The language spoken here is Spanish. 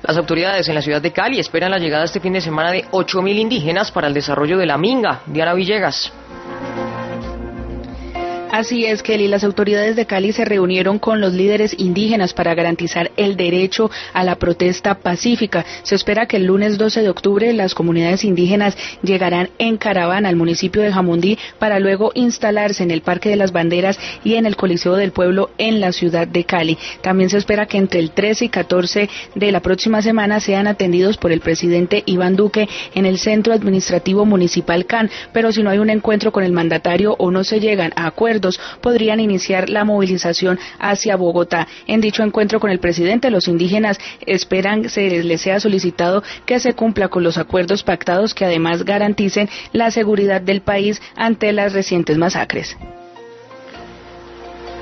Las autoridades en la ciudad de Cali esperan la llegada este fin de semana de 8.000 indígenas para el desarrollo de la Minga. Diana Villegas. Así es, Kelly, las autoridades de Cali se reunieron con los líderes indígenas para garantizar el derecho a la protesta pacífica. Se espera que el lunes 12 de octubre las comunidades indígenas llegarán en caravana al municipio de Jamundí para luego instalarse en el Parque de las Banderas y en el Coliseo del Pueblo en la ciudad de Cali. También se espera que entre el 13 y 14 de la próxima semana sean atendidos por el presidente Iván Duque en el Centro Administrativo Municipal CAN, pero si no hay un encuentro con el mandatario o no se llegan a acuerdos, podrían iniciar la movilización hacia Bogotá. En dicho encuentro con el presidente, los indígenas esperan se les sea solicitado que se cumpla con los acuerdos pactados que además garanticen la seguridad del país ante las recientes masacres.